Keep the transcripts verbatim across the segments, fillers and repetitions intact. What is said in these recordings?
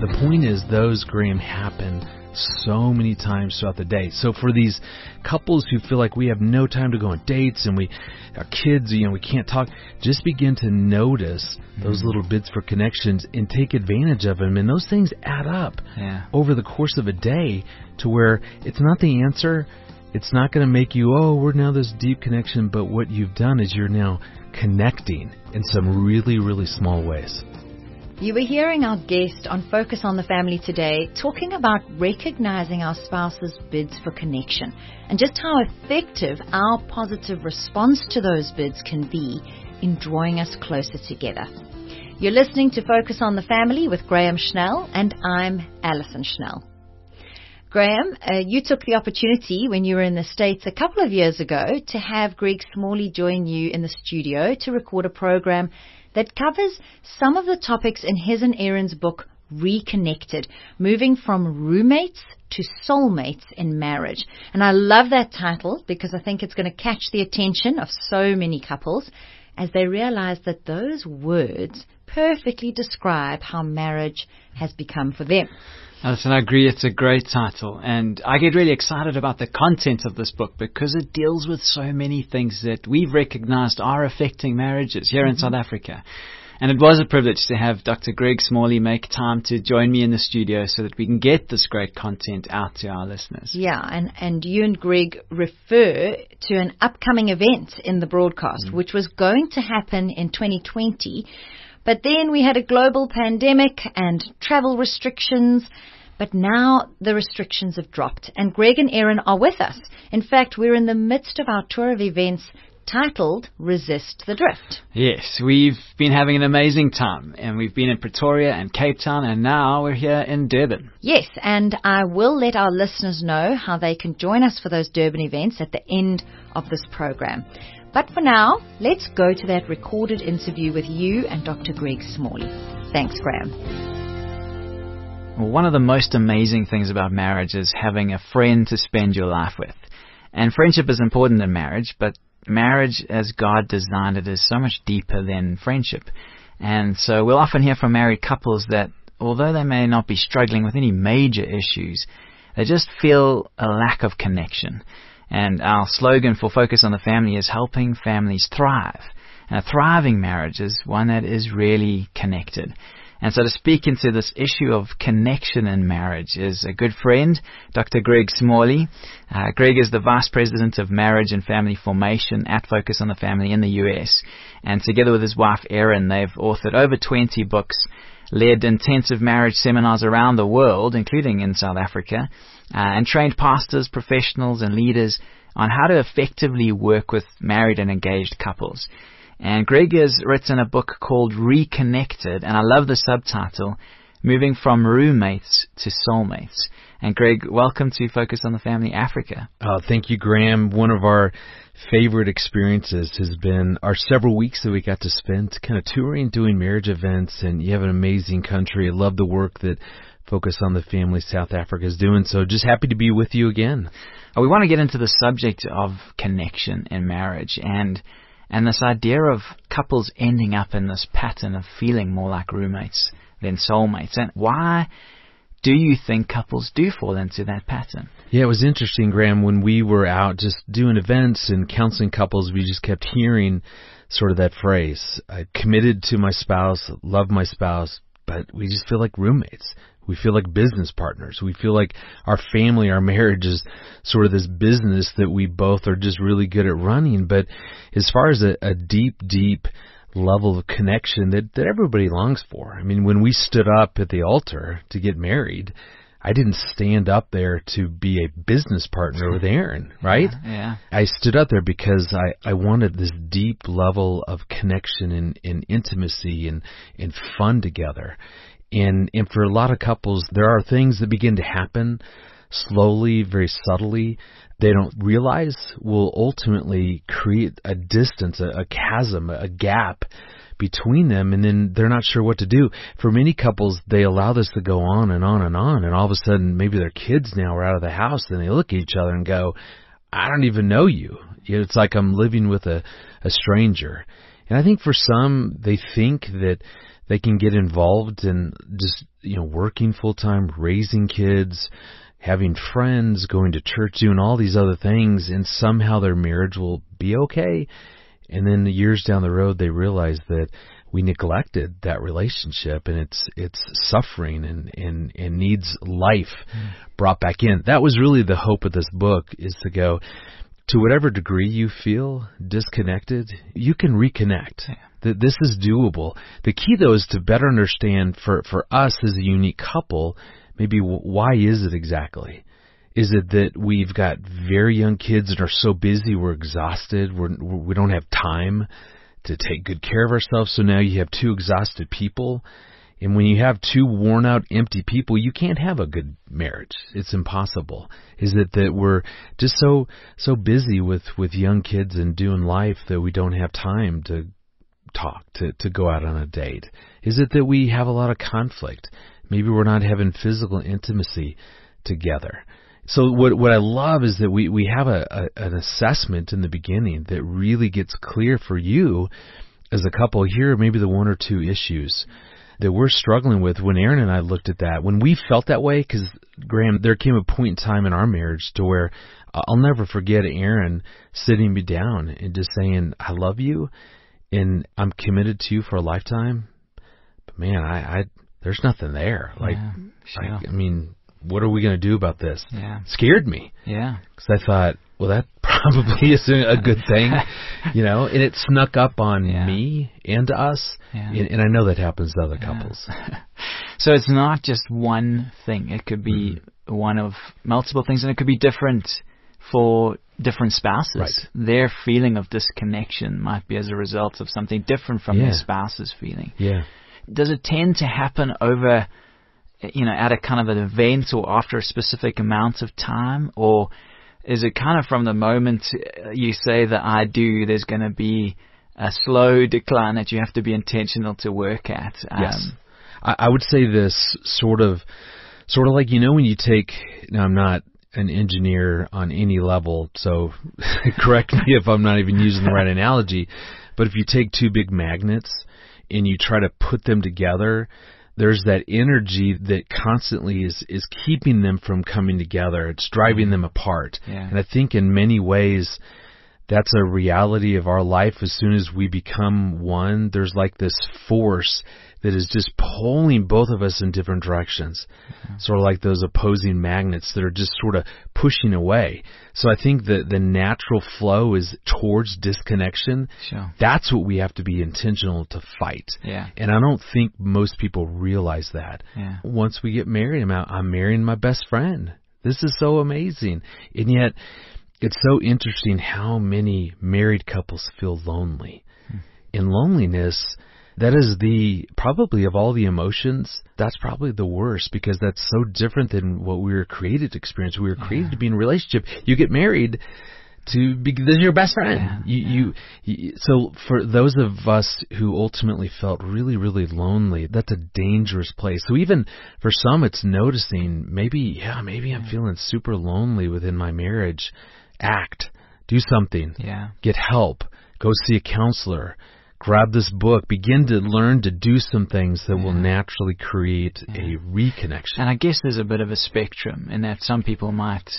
the point is, those, Graham, happen so many times throughout the day. So for these couples who feel like we have no time to go on dates and we, our kids, you know, we can't talk, just begin to notice those little bits for connections and take advantage of them. And those things add up yeah. over the course of a day to where it's not the answer. It's not going to make you, oh, we're now this deep connection. But what you've done is you're now connecting in some really, really small ways. You were hearing our guest on Focus on the Family today talking about recognizing our spouse's bids for connection and just how effective our positive response to those bids can be in drawing us closer together. You're listening to Focus on the Family with Graham Schnell, and I'm Alison Schnell. Graham, uh, you took the opportunity when you were in the States a couple of years ago to have Greg Smalley join you in the studio to record a program that covers some of the topics in his and Erin's book, Reconnected, moving from roommates to soulmates in marriage. And I love that title because I think it's going to catch the attention of so many couples as they realize that those words perfectly describe how marriage has become for them. Alison, I agree, it's a great title, and I get really excited about the content of this book because it deals with so many things that we've recognized are affecting marriages here mm-hmm. in South Africa. And it was a privilege to have Doctor Greg Smalley make time to join me in the studio so that we can get this great content out to our listeners. Yeah, and, and you and Greg refer to an upcoming event in the broadcast, mm. which was going to happen in twenty twenty. But then we had a global pandemic and travel restrictions. But now the restrictions have dropped and Greg and Erin are with us. In fact, we're in the midst of our tour of events titled Resist the Drift. Yes, we've been having an amazing time and we've been in Pretoria and Cape Town and now we're here in Durban. Yes, and I will let our listeners know how they can join us for those Durban events at the end of this program. But for now, let's go to that recorded interview with you and Doctor Greg Smalley. Thanks, Graham. Well, one of the most amazing things about marriage is having a friend to spend your life with. And friendship is important in marriage, but marriage as God designed it is so much deeper than friendship. And so we'll often hear from married couples that although they may not be struggling with any major issues, they just feel a lack of connection. And our slogan for Focus on the Family is helping families thrive. And a thriving marriage is one that is really connected. And so to speak into this issue of connection in marriage is a good friend, Doctor Greg Smalley. Uh, Greg is the Vice President of Marriage and Family Formation at Focus on the Family in the U S. And together with his wife, Erin, they've authored over twenty books, led intensive marriage seminars around the world, including in South Africa, uh, and trained pastors, professionals, and leaders on how to effectively work with married and engaged couples. And Greg has written a book called Reconnected, and I love the subtitle, Moving from Roommates to Soulmates. And Greg, welcome to Focus on the Family Africa. Uh, thank you, Graham. One of our favorite experiences has been our several weeks that we got to spend kind of touring, doing marriage events, and you have an amazing country. I love the work that Focus on the Family South Africa is doing, so just happy to be with you again. We want to get into the subject of connection in marriage and and this idea of couples ending up in this pattern of feeling more like roommates than soulmates. And why do you think couples do fall into that pattern? Yeah, it was interesting, Graham, when we were out just doing events and counseling couples, we just kept hearing sort of that phrase, I committed to my spouse, love my spouse, but we just feel like roommates. We feel like business partners. We feel like our family, our marriage is sort of this business that we both are just really good at running. But as far as a, a deep, deep level of connection that, that everybody longs for. I mean, when we stood up at the altar to get married, I didn't stand up there to be a business partner with Erin, right? Yeah, yeah. I stood up there because I, I wanted this deep level of connection and, and intimacy and, and fun together. And, and for a lot of couples, there are things that begin to happen slowly, very subtly, they don't realize will ultimately create a distance, a, a chasm, a gap between them, and then they're not sure what to do. For many couples, they allow this to go on and on and on, and all of a sudden, maybe their kids now are out of the house, and they look at each other and go, I don't even know you. It's like I'm living with a, a stranger. And I think for some, they think that they can get involved in just, you know, working full time, raising kids, having friends, going to church, doing all these other things, and somehow their marriage will be okay. And then years down the road, they realize that we neglected that relationship, and it's it's suffering and, and, and needs life mm. brought back in. That was really the hope of this book, is to go, to whatever degree you feel disconnected, you can reconnect. Yeah. That this is doable. The key, though, is to better understand for, for us as a unique couple, maybe why is it exactly? Is it that we've got very young kids and are so busy we're exhausted, we're, we don't have time to take good care of ourselves, so now you have two exhausted people? And when you have two worn out, empty people, you can't have a good marriage. It's impossible. Is it that we're just so so busy with, with young kids and doing life that we don't have time to talk, to, to go out on a date? Is it that we have a lot of conflict? Maybe we're not having physical intimacy together. So what what I love is that we, we have a, a an assessment in the beginning that really gets clear for you as a couple. Here are maybe the one or two issues that we're struggling with. When Aaron and I looked at that, when we felt that way, because, Graham, there came a point in time in our marriage to where I'll never forget Aaron sitting me down and just saying, I love you, and I'm committed to you for a lifetime. But, man, I, I there's nothing there. Like, yeah, sure. I, I mean, what are we going to do about this? Yeah. Scared me. Yeah. Because I thought, well, that probably isn't a good thing, you know, and it snuck up on yeah. me and us, yeah. and, and I know that happens to other yeah. couples. So it's not just one thing. It could be mm-hmm. one of multiple things, and it could be different for different spouses. Right. Their feeling of disconnection might be as a result of something different from yeah. their spouse's feeling. Yeah. Does it tend to happen over, you know, at a kind of an event or after a specific amount of time, or is it kind of from the moment you say that I do, there's going to be a slow decline that you have to be intentional to work at? Um, yes. I, I would say this sort of, sort of like, you know, when you take, now I'm not an engineer on any level, so correct me if I'm not even using the right analogy, but if you take two big magnets and you try to put them together, there's that energy that constantly is, is keeping them from coming together. It's driving mm-hmm. them apart. Yeah. And I think in many ways, that's a reality of our life. As soon as we become one, there's like this force that is just pulling both of us in different directions. Mm-hmm. Sort of like those opposing magnets that are just sort of pushing away. So I think that the natural flow is towards disconnection. Sure. That's what we have to be intentional to fight. Yeah. And I don't think most people realize that. Yeah. Once we get married, I'm, out, I'm marrying my best friend. This is so amazing. And yet, it's so interesting how many married couples feel lonely. Hmm. In loneliness, that is the, probably of all the emotions, that's probably the worst, because that's so different than what we were created to experience. We were created yeah. to be in a relationship. You get married to be, this is your best friend. Yeah, you, yeah. you, you, so for those of us who ultimately felt really, really lonely, that's a dangerous place. So even for some, it's noticing, maybe, yeah, maybe I'm feeling super lonely within my marriage. Act, do something, yeah. get help, go see a counselor, grab this book, begin to learn to do some things that yeah. will naturally create yeah. a reconnection. And I guess there's a bit of a spectrum in that some people might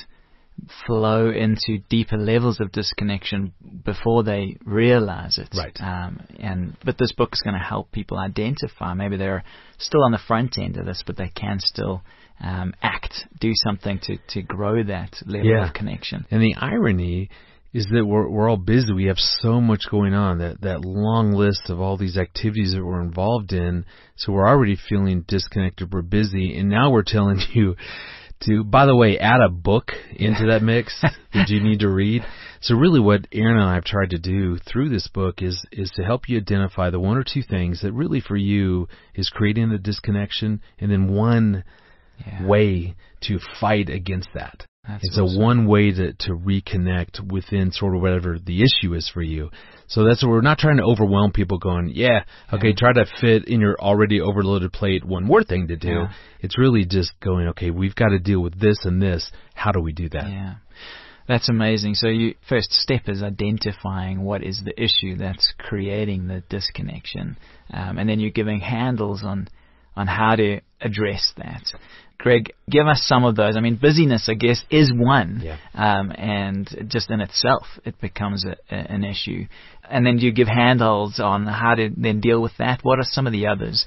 flow into deeper levels of disconnection before they realize it. Right. Um, and but this book is going to help people identify. Maybe they're still on the front end of this, but they can still um, act, do something to, to grow that level yeah. of connection. And the irony is that we're we're all busy. We have so much going on, that, that long list of all these activities that we're involved in. So we're already feeling disconnected. We're busy. And now we're telling you to, by the way, add a book into that mix that you need to read. So really what Aaron and I have tried to do through this book is is to help you identify the one or two things that really for you is creating the disconnection, and then one yeah. way to fight against that. That's it's awesome. a one way to, to reconnect within sort of whatever the issue is for you. So that's what we're not trying to overwhelm people going, yeah, okay, yeah. try to fit in your already overloaded plate one more thing to do. Yeah. It's really just going, okay, we've got to deal with this and this. How do we do that? Yeah. That's amazing. So your first step is identifying what is the issue that's creating the disconnection. Um, and then you're giving handles on, on how to address that. Greg, give us some of those. I mean, busyness, I guess, is one. Yeah. Um, and just in itself, it becomes a, a, an issue. And then you give handles on how to then deal with that. What are some of the others?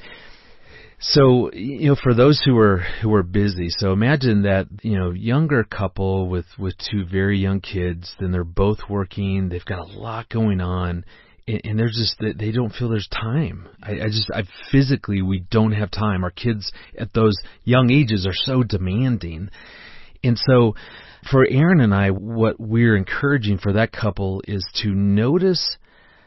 So, you know, for those who are who are busy, so imagine that, you know, younger couple with, with two very young kids, then they're both working, they've got a lot going on, and, and there's just, they don't feel there's time. I, I just, I physically, we don't have time. Our kids at those young ages are so demanding. And so for Aaron and I, what we're encouraging for that couple is to notice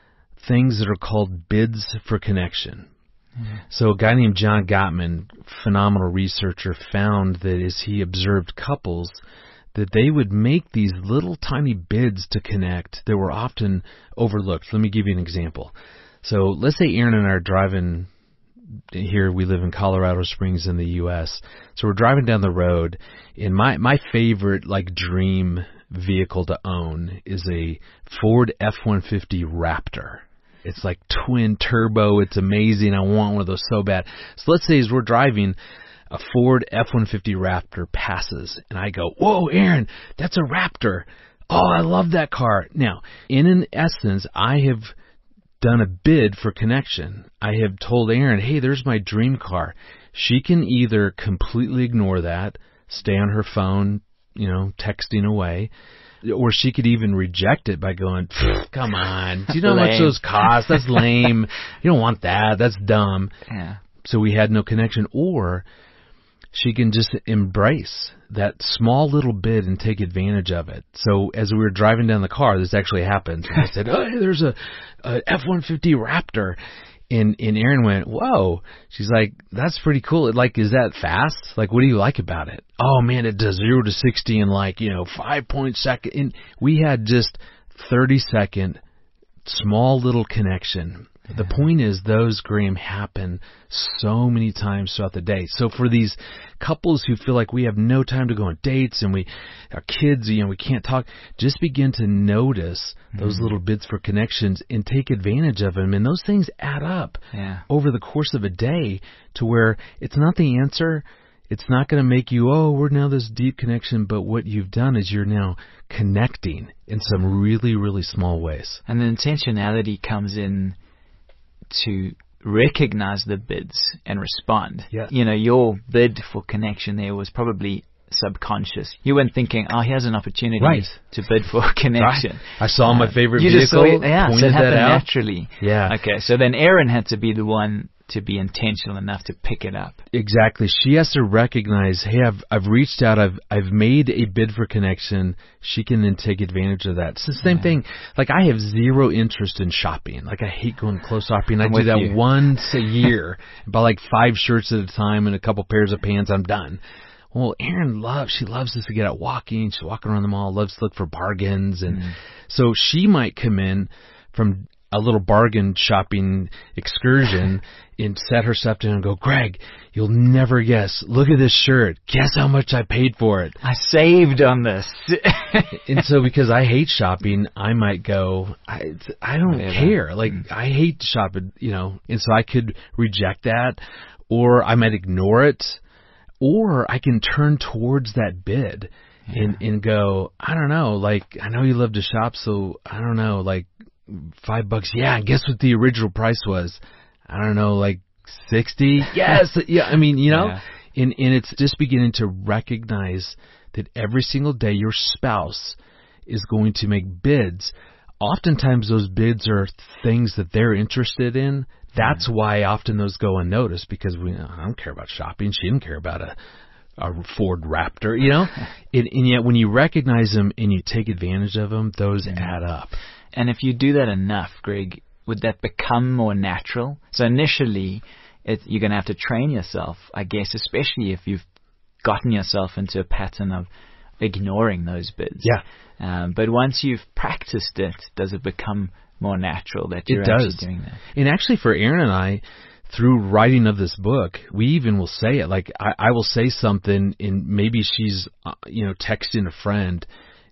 things that are called bids for connection. So a guy named John Gottman, phenomenal researcher, found that as he observed couples, that they would make these little tiny bids to connect that were often overlooked. Let me give you an example. So let's say Aaron and I are driving here. We live in Colorado Springs in the U S So we're driving down the road, and my, my favorite, like, dream vehicle to own is a Ford F one fifty Raptor. It's like twin turbo. It's amazing. I want one of those so bad. So let's say as we're driving, a Ford F one fifty Raptor passes, and I go, "Whoa, Aaron, that's a Raptor. Oh, I love that car." Now, in an essence, I have done a bid for connection. I have told Aaron, "Hey, there's my dream car." She can either completely ignore that, stay on her phone, you know, texting away, or she could even reject it by going, "Come on, do you know how much those cost? That's lame. You don't want that. That's dumb." Yeah. So we had no connection. Or she can just embrace that small little bid and take advantage of it. So as we were driving down the car, this actually happened. And I said, "Oh, hey, there's a, a F one fifty Raptor." And, and Erin went, "Whoa." She's like, "That's pretty cool. Like, is that fast? Like, what do you like about it?" "Oh man, it does zero to sixty in like, you know, five point second." And we had just thirty second, small little connection. The point is, those, Graham, happen so many times throughout the day. So for these couples who feel like we have no time to go on dates and we, our kids, you know, we can't talk, just begin to notice those mm-hmm. little bits for connections and take advantage of them. And those things add up yeah. over the course of a day to where it's not the answer. It's not going to make you, "Oh, we're now this deep connection," but what you've done is you're now connecting in some really, really small ways. And the intentionality comes in to recognize the bids and respond. Yeah. You know, your bid for connection there was probably subconscious. You weren't thinking, "Oh, here's an opportunity right. to bid for connection." Right. I saw uh, my favorite you vehicle, just saw it, yeah, pointed so it happened that out. naturally. Yeah. Okay, so then Erin had to be the one to be intentional enough to pick it up. Exactly. She has to recognize, "Hey, I've I've reached out. I've I've made a bid for connection." She can then take advantage of that. It's the same yeah. thing. Like, I have zero interest in shopping. Like, I hate going clothes shopping. I'm I do that you. once a year. Buy like five shirts at a time and a couple pairs of pants. I'm done. Well, Erin loves, she loves us to get out walking. She's walking around the mall, loves to look for bargains. And mm. so she might come in from a little bargain shopping excursion and set herself down and go, "Greg, you'll never guess. Look at this shirt. Guess how much I paid for it. I saved on this." And so because I hate shopping, I might go, I, I don't Whatever. care. Like, mm. I hate shopping, you know, and so I could reject that, or I might ignore it, or I can turn towards that bid yeah. and, and go, "I don't know, like, I know you love to shop, so I don't know, like, five bucks. Yeah, guess what the original price was? I don't know, like sixty? Yes. Yeah, I mean, you know, yeah. and, and it's just beginning to recognize that every single day your spouse is going to make bids. Oftentimes those bids are things that they're interested in. That's mm-hmm. why often those go unnoticed, because we, I don't care about shopping. She didn't care about a, a Ford Raptor, you know, and, and yet when you recognize them and you take advantage of them, those mm-hmm. add up. And if you do that enough, Greg, would that become more natural? So initially, it, you're going to have to train yourself, I guess, especially if you've gotten yourself into a pattern of ignoring those bids. Yeah. Um, but once you've practiced it, does it become more natural that you're it does. actually doing that? And actually for Erin and I, through writing of this book, we even will say it. Like, I, I will say something, and maybe she's, uh, you know, texting a friend,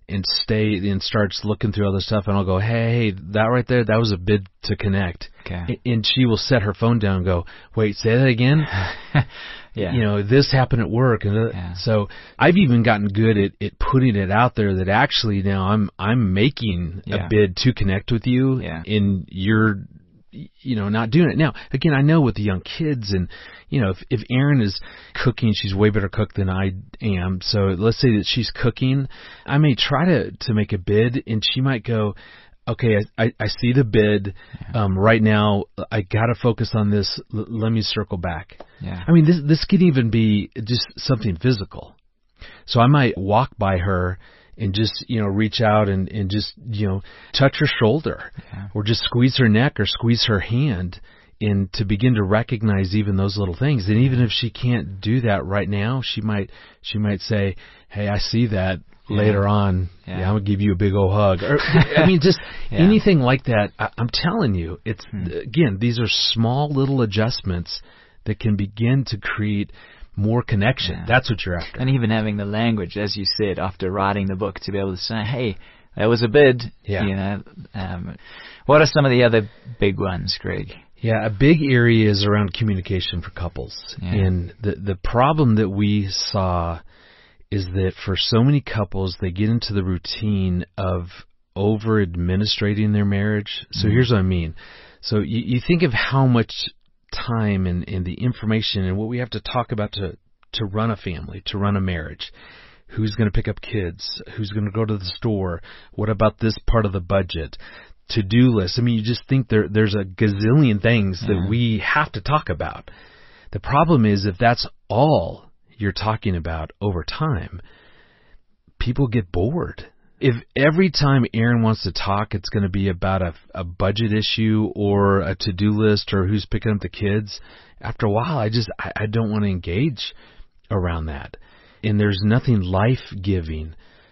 and stay and starts looking through all this stuff, and I'll go, hey, that right there, that was a bid to connect. Okay. And she will set her phone down and go, wait, say that again? Yeah. You know, this happened at work. And uh, Yeah. so I've even gotten good at, at putting it out there that actually now I'm I'm making Yeah. a bid to connect with you, Yeah. and you're, you know, not doing it. Now, again, I know with the young kids, and, you know, if, if Erin is cooking, she's way better cook than I am. So let's say that she's cooking, I may try to, to make a bid, and she might go, okay, I, I, I see the bid. Um, right now, I got to focus on this. L- let me circle back. Yeah. I mean, this, this could even be just something physical. So I might walk by her and just, you know, reach out and, and just, you know, touch her shoulder, Yeah. or just squeeze her neck or squeeze her hand, and to begin to recognize even those little things. And even if she can't do that right now, she might, she might say, hey, I see that. Yeah. Later on, Yeah. yeah, I'm gonna give you a big old hug. Or, I mean, just Yeah. anything like that. I, I'm telling you, it's Hmm. again, these are small little adjustments that can begin to create more connection. Yeah. That's what you're after. And even having the language, as you said, after writing the book, to be able to say, hey, that was a bid. Yeah. You know, um, what are some of the other big ones, Greg? Yeah, a big area is around communication for couples. Yeah. And the the problem that we saw is that for so many couples, they get into the routine of over administrating their marriage. So Mhm. here's what I mean. So you, you think of how much time and, and the information and what we have to talk about to, to run a family, to run a marriage. Who's going to pick up kids? Who's going to go to the store? What about this part of the budget? To-do list. I mean, you just think there there's a gazillion things Yeah. that we have to talk about. The problem is, if that's all you're talking about over time, people get bored. If every time Erin wants to talk, it's going to be about a, a budget issue or a to-do list or who's picking up the kids, after a while, I just I, I don't want to engage around that. And there's nothing life-giving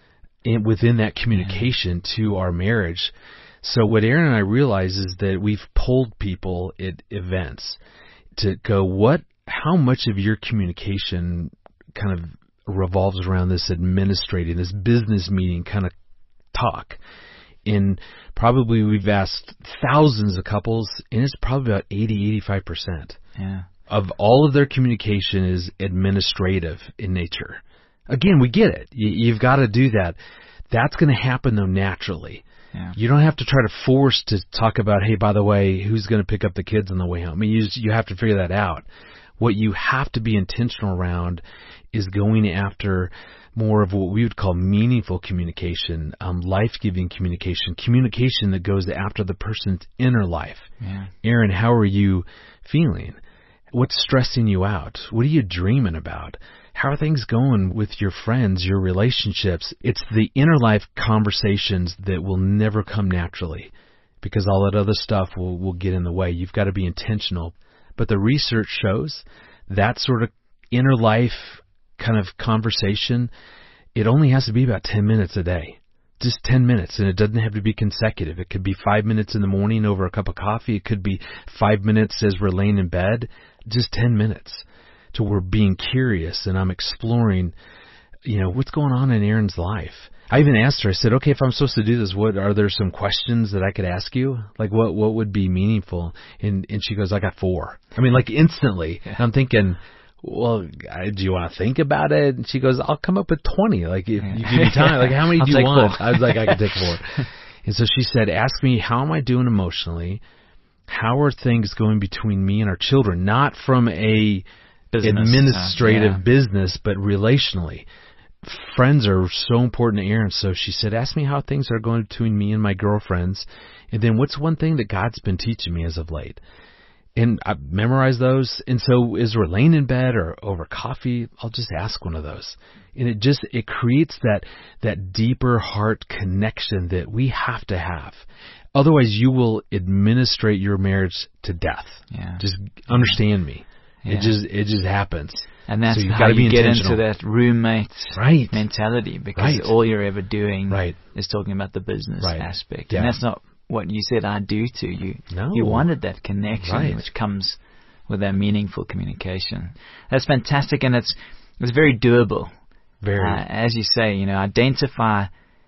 in, within that communication to our marriage. So what Erin and I realize is that we've polled people at events to go, what, how much of your communication kind of revolves around this administrating, this business meeting kind of talk? And probably we've asked thousands of couples, and it's probably about eighty, eighty-five percent Yeah. of all of their communication is administrative in nature. Again, we get it. You, you've got to do that. That's going to happen, though, naturally. Yeah. You don't have to try to force to talk about, hey, by the way, who's going to pick up the kids on the way home? I mean, you just, you have to figure that out. What you have to be intentional around is going after more of what we would call meaningful communication, um, life-giving communication, communication that goes after the person's inner life. Yeah. Erin, how are you feeling? What's stressing you out? What are you dreaming about? How are things going with your friends, your relationships? It's the inner life conversations that will never come naturally, because all that other stuff will, will get in the way. You've got to be intentional. But the research shows that sort of inner life kind of conversation, it only has to be about ten minutes a day. Just ten minutes, and it doesn't have to be consecutive. It could be five minutes in the morning over a cup of coffee. It could be five minutes as we're laying in bed. Just ten minutes to we're being curious, and I'm exploring, you know, what's going on in Erin's life. I even asked her, I said, okay, if I'm supposed to do this, what are there some questions that I could ask you? Like, what what would be meaningful? And and she goes, I got four. I mean, like instantly. Yeah. I'm thinking, well, I- do you want to think about it? And she goes, I'll come up with twenty. Like, if you give me time, like, how many I'll do you take want? four. I was like, I can take four. And so she said, ask me, how am I doing emotionally? How are things going between me and our children? Not from a Business, administrative uh, yeah. business, but relationally. Friends are so important to Erin. So she said, ask me how things are going between me and my girlfriends. And then what's one thing that God's been teaching me as of late? And I memorize those. And so as we're laying in bed or over coffee, I'll just ask one of those. And it just, it creates that, that deeper heart connection that we have to have. Otherwise, you will administrate your marriage to death. Yeah. Just understand me. Yeah. It just, it just happens. And that's So you've how gotta be you get into intentional. that roommate Right. mentality, because Right. all you're ever doing Right. is talking about the business Right. aspect. Yeah. And that's not what you said I do to you. No. You wanted that connection, Right. which comes with that meaningful communication. That's fantastic, and it's it's very doable. Very. Uh, as you say, you know, identify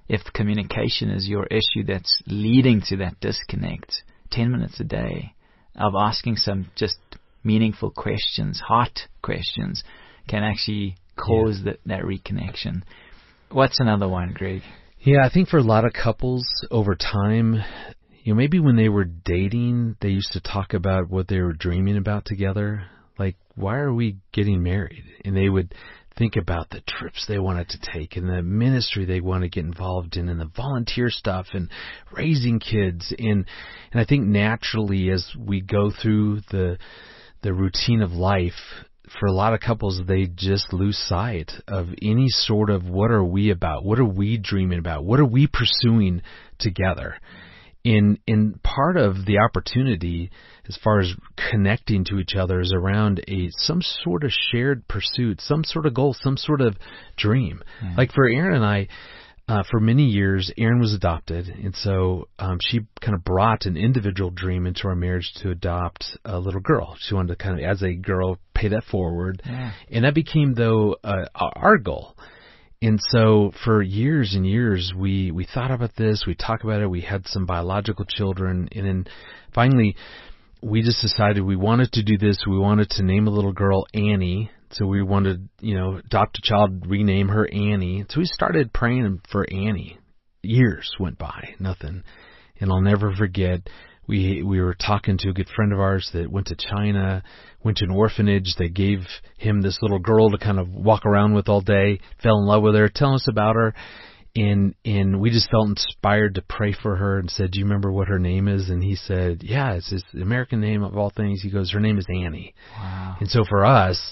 if communication is your issue that's leading to that disconnect, ten minutes a day of asking some just meaningful questions, heart questions, can actually cause yeah. that, that reconnection. What's another one, Greg? Yeah, I think for a lot of couples over time, you know, maybe when they were dating, they used to talk about what they were dreaming about together. Like, why are we getting married? And they would think about the trips they wanted to take and the ministry they want to get involved in and the volunteer stuff and raising kids. And, and I think naturally as we go through the, the routine of life, for a lot of couples, they just lose sight of any sort of what are we about? What are we dreaming about? What are we pursuing together? In in part of the opportunity, as far as connecting to each other, is around a some sort of shared pursuit, some sort of goal, some sort of dream. Yeah. Like for Erin and I, uh, for many years, Erin was adopted, and so um, she kind of brought an individual dream into our marriage to adopt a little girl. She wanted to kind of, as a girl, pay that forward, yeah. and that became though uh, our goal. And so for years and years, we, we thought about this, we talked about it, we had some biological children, and then finally we just decided we wanted to do this. We wanted to name a little girl Annie. So we wanted, you know, adopt a child, rename her Annie. So we started praying for Annie. Years went by, nothing. And I'll never forget, we we were talking to a good friend of ours that went to China, went to an orphanage. They gave him this little girl to kind of walk around with all day, fell in love with her, tell us about her. And and we just felt inspired to pray for her and said, do you remember what her name is? And he said, yeah, it's his American name of all things. He goes, her name is Annie. Wow. And so for us,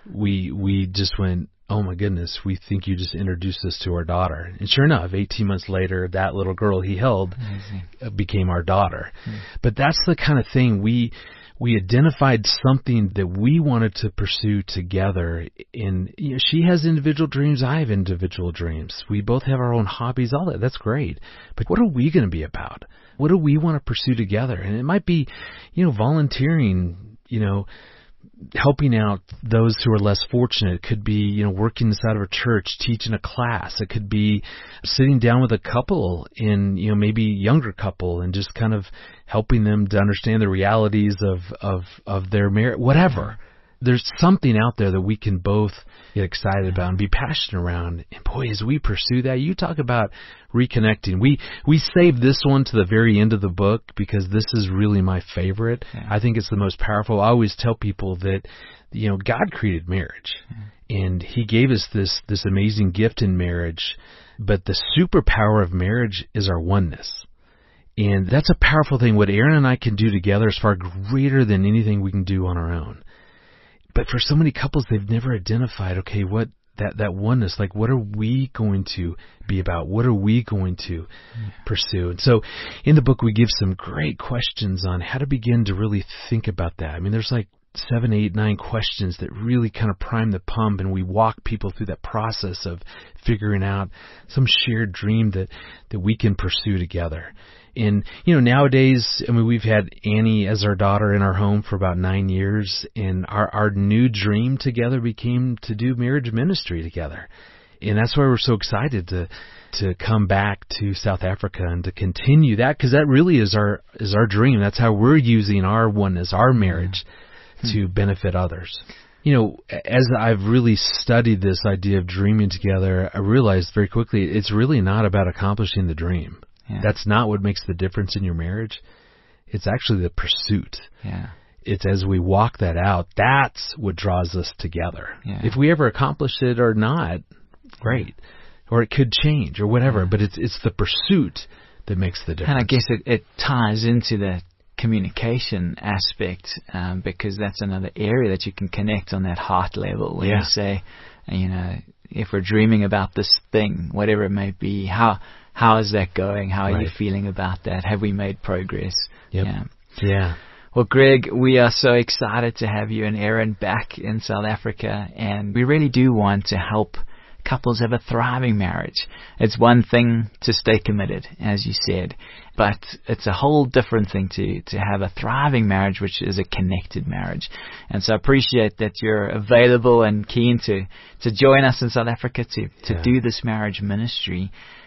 we we just went, oh my goodness, we think you just introduced us to our daughter. And sure enough, eighteen months later, that little girl he held Amazing. became our daughter. Mm. But that's the kind of thing we we identified something that we wanted to pursue together. And you know, she has individual dreams, I have individual dreams. We both have our own hobbies, all that. That's great. But what are we going to be about? What do we want to pursue together? And it might be, you know, volunteering, you know, helping out those who are less fortunate. It could be, you know, working inside of a church, teaching a class. It could be sitting down with a couple in, you know, maybe younger couple and just kind of helping them to understand the realities of, of, of their marriage, whatever. There's something out there that we can both get excited about and be passionate around. And boy, as we pursue that, you talk about reconnecting. We we saved this one to the very end of the book because this is really my favorite. Yeah. I think it's the most powerful. I always tell people that, you know, God created marriage, yeah. and He gave us this this amazing gift in marriage. But the superpower of marriage is our oneness. And that's a powerful thing. What Erin and I can do together is far greater than anything we can do on our own. But for so many couples, they've never identified, okay, what that, that oneness, like what are we going to be about? What are we going to yeah. pursue? And so in the book, we give some great questions on how to begin to really think about that. I mean, there's like seven, eight, nine questions that really kind of prime the pump, and we walk people through that process of figuring out some shared dream that, that we can pursue together. And, you know, nowadays, I mean, we've had Annie as our daughter in our home for about nine years, and our, our new dream together became to do marriage ministry together. And that's why we're so excited to to come back to South Africa and to continue that, because that really is our is our dream. That's how we're using our oneness, our marriage, yeah. to benefit others. You know, as I've really studied this idea of dreaming together, I realized very quickly it's really not about accomplishing the dream. Yeah. That's not what makes the difference in your marriage. It's actually the pursuit. Yeah. It's as we walk that out, that's what draws us together. Yeah. If we ever accomplish it or not, great. Yeah. Or it could change or whatever, yeah. but it's it's the pursuit that makes the difference. And I guess it, it ties into the communication aspect, um, because that's another area that you can connect on that heart level where yeah. you say, you know, if we're dreaming about this thing, whatever it may be, how how is that going? How are right. you feeling about that? Have we made progress? Yep. Yeah. Yeah. Well, Greg, we are so excited to have you and Erin back in South Africa, and we really do want to help couples have a thriving marriage. It's one thing to stay committed, as you said, but it's a whole different thing to, to have a thriving marriage, which is a connected marriage. And so I appreciate that you're available and keen to, to join us in South Africa to, to yeah. do this marriage ministry.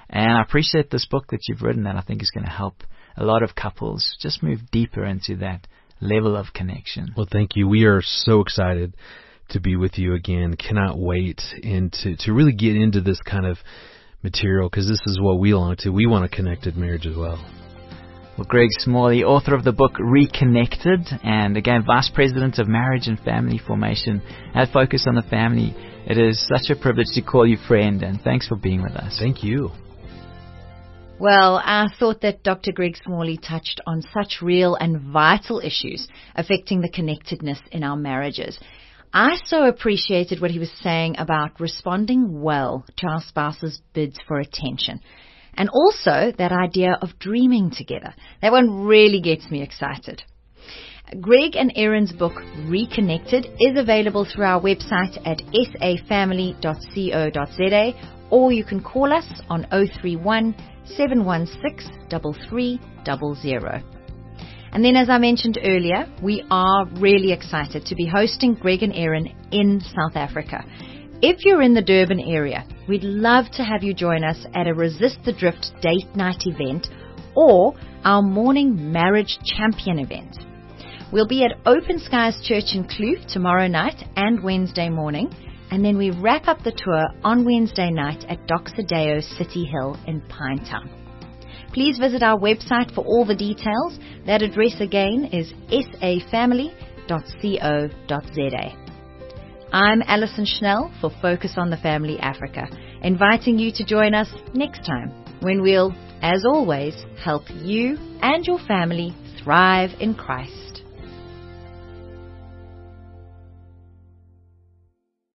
And I appreciate this book that you've written that I think is going to help a lot of couples just move deeper into that level of connection. Well, thank you. We are so excited to be with you again. Cannot wait and to, to really get into this kind of material, because this is what we long to. We want a connected marriage as well. Well, Greg Smalley, author of the book Reconnected, and again, Vice President of Marriage and Family Formation at Focus on the Family. It is such a privilege to call you friend, and thanks for being with us. Thank you. Well, I thought that Doctor Greg Smalley touched on such real and vital issues affecting the connectedness in our marriages. I so appreciated what he was saying about responding well to our spouse's bids for attention. And also that idea of dreaming together. That one really gets me excited. Greg and Erin's book, Reconnected, is available through our website at s a family dot co dot z a, or you can call us on oh three one, seven one six, three three zero zero. And then, as I mentioned earlier, we are really excited to be hosting Greg and Erin in South Africa. If you're in the Durban area, we'd love to have you join us at a Resist the Drift date night event or our morning marriage champion event. We'll be at Open Skies Church in Kloof tomorrow night and Wednesday morning, and then we wrap up the tour on Wednesday night at Doxa Deo City Hill in Pinetown. Please visit our website for all the details. That address again is s a family dot co dot z a. I'm Alison Schnell for Focus on the Family Africa, inviting you to join us next time when we'll, as always, help you and your family thrive in Christ.